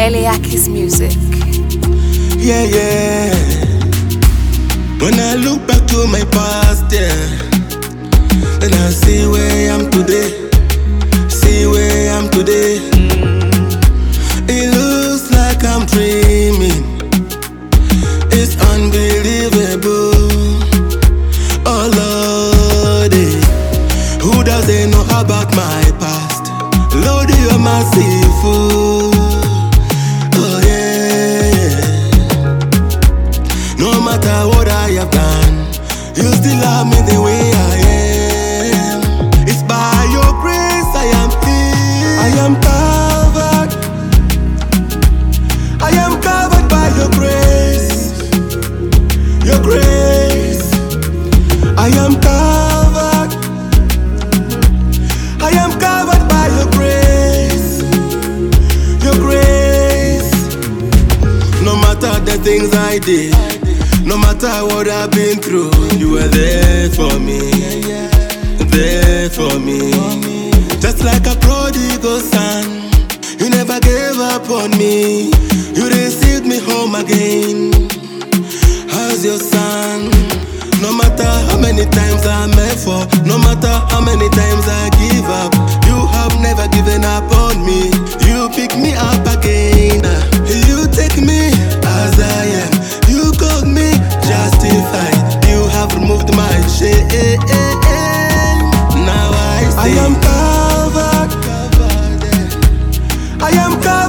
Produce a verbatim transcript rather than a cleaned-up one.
Eliakis Music. Yeah, yeah. When I look back to my past, yeah, then I see where I am today. See where I am today. It looks like I'm dreaming. It's unbelievable. Oh Lord, who doesn't know about my past? Lord, you're merciful. Oh yeah. No matter what I have done, you still love me the way I am. It's by your grace I am here. I am covered. I am covered by your grace. Your grace. I am covered. I am covered by your grace. Your grace. No matter the things I did, no matter what I've been through, you were there for me. There for me. Just like a prodigal son, you never gave up on me. You received me home again as your son. No matter how many times I met for, no matter how many times I give up, you have never given up on me. You pick me up again. You take me as I am. You called me justified. You have removed my shame. Now I see I am covered. I am covered.